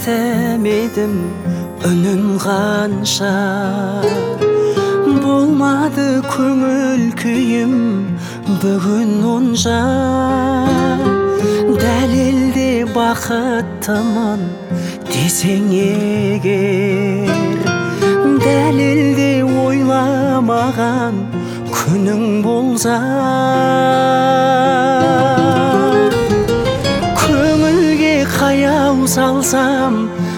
естемедім үнін қанша, болмады көңіл күйім бүгін онша. Дәлелде бақыттымын десең егер, дәлелде ойламаған күнің болса, көңілге қаяу салсам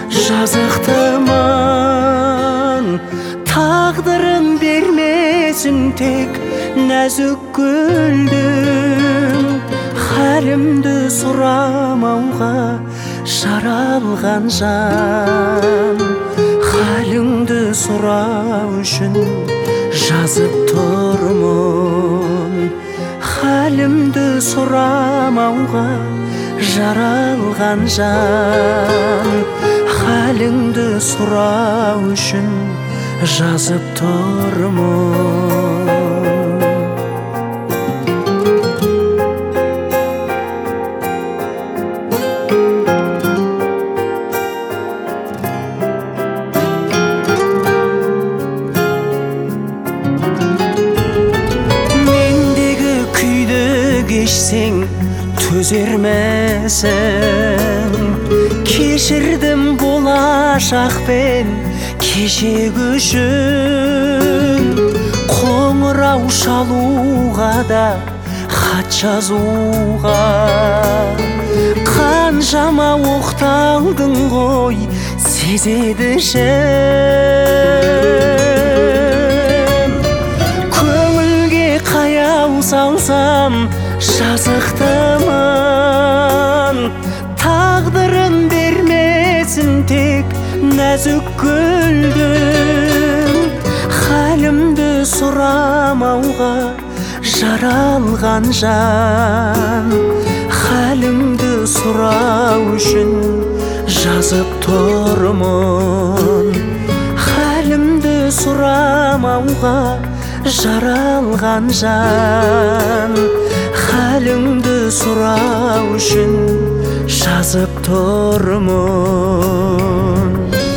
жазықтымын. Тағдырын бермесін тек нәзік гүлдің, хәлімді сұрамауға жаралған жан. Хәліңді сұрау үшін жазып тұрмын, хәлімді сұрамауға жаралған жан. Хәліңді сұрау үшін жазып тұрмын. Мендегі күйді кешсең төзермесің, кешірдім болашақпен кешегі үшін. Қоңырау шалуға да хат жазуға қаншама оқталдың ғой, сезеді ішім. Көңілге қаяу салсам жазықтымын. Тағдырын бермесін тек нәзік гүлдің, хәлімді сұрамауға жаралған жан. Хәлімді сұрау үшін жазып тұрмын, хәлімді сұрамауға жаралған жан. Хәліңді сұрау үшін жазып тұрмын.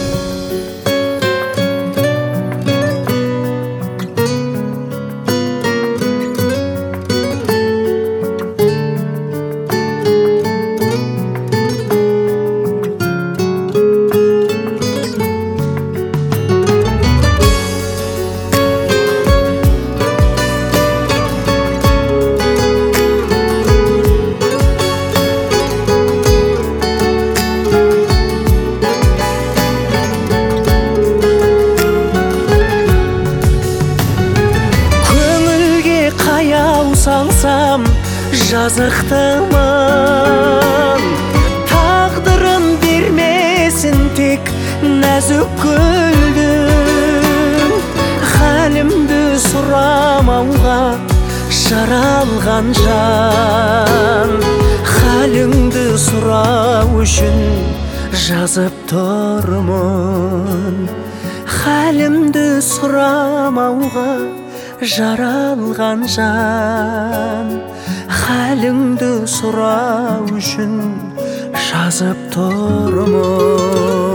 Салсам жазықтымын. Тағдырын бермесін тек нәзік гүлдің, хәлімді сұрамауға жаралған жан. Хәліңді сұрау үшін жазып тұрмын, хәлімді сұрамауға жаралған жан. Хәліңді сұрау үшін жазып тұрмын.